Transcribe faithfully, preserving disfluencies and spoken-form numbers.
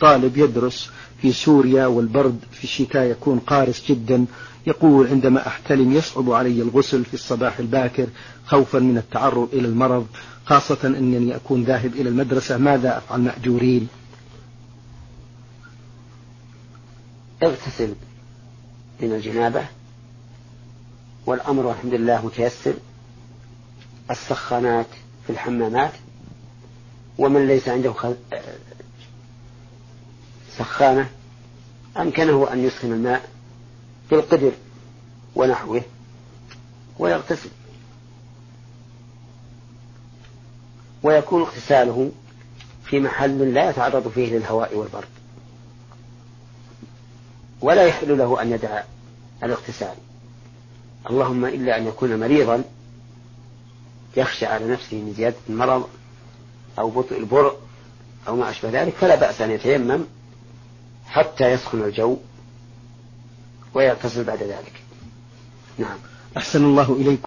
طالب يدرس في سوريا والبرد في الشتاء يكون قارس جدا، يقول عندما أحتلم يصعب علي الغسل في الصباح الباكر خوفا من التعرض إلى المرض، خاصة أنني أكون ذاهب إلى المدرسة، ماذا أفعل مأجورين؟ اغتسل من الجنابة، والأمر الحمد لله متيسر، السخانات في الحمامات، ومن ليس عنده سخانة أمكنه أن يسخن الماء بالقدر ونحوه ويغتسل، ويكون اغتساله في محل لا يتعرض فيه للهواء والبرد، ولا يحل له أن يدع الاغتسال، اللهم إلا أن يكون مريضا يخشى على نفسه من زيادة المرض أو بطء البرء أو ما أشبه ذلك، فلا بأس أن يتيمم حتى يسخن الجو ويغتسل بعد ذلك. نعم. أحسن الله إليكم.